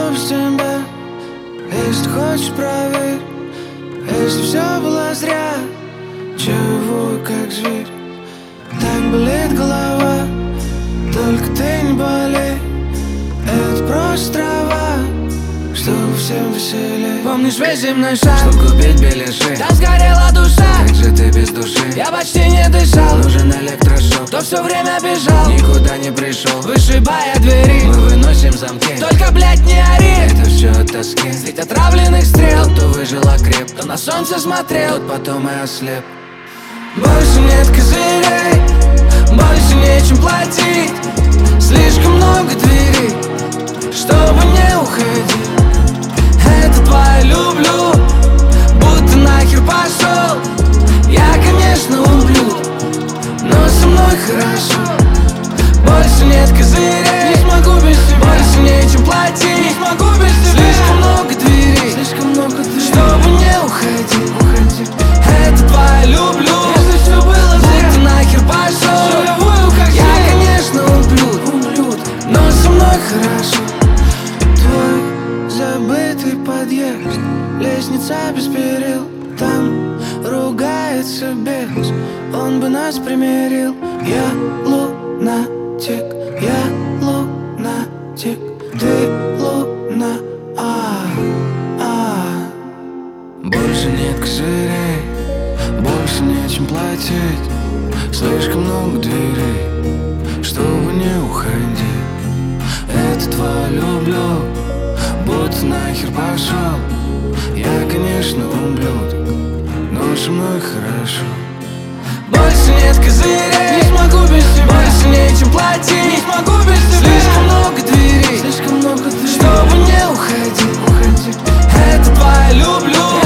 без тебя. Если хочешь, проверь, если все было зря. Чего как зверь, так болит голова. Только ты не болей, это просто трава, чтобы всем веселей. Помнишь весь земной шар, чтоб купить беляши? там сгорела душа. Как же ты без души? Я почти не дышал, нужен электрошок. кто все время бежал, никуда не пришел, вышибая двери. Мы выносим замки, только, блядь, не ори. это все от тоски. Средь отравленных стрел, Тот, кто выжил, окреп, кто на солнце смотрел, тот потом и ослеп. больше нет козырей, больше нечем платить. Слишком много дверей, чтобы не уходить. Это твое люблю, будто нахер пошел. Я, конечно, ублюдок, но со мной хорошо. Больше нет козырей, не смогу без тебя. Больше нечем платить, не смогу без тебя. Слишком много дверей, чтобы не уходить. Это твое люблю, если все было зря. Будто нахер пошел. Я, конечно, ублюдок, но со мной хорошо. Твой забытый подъезд, лестница без перил. Там ругается бес, он бы нас примирил. Я лунатик, я лунатик, ты луна, Больше нет козырей, больше нечем платить. Слишком много дверей, чтобы не уходить. Это твое люблю, будто нахер пошел. Я, конечно, ублюдок, но со мной хорошо. Больше нет козырей, не смогу без тебя. Больше нечем платить, не смогу без тебя. Слишком много дверей, чтобы не уходить. Это твое люблю,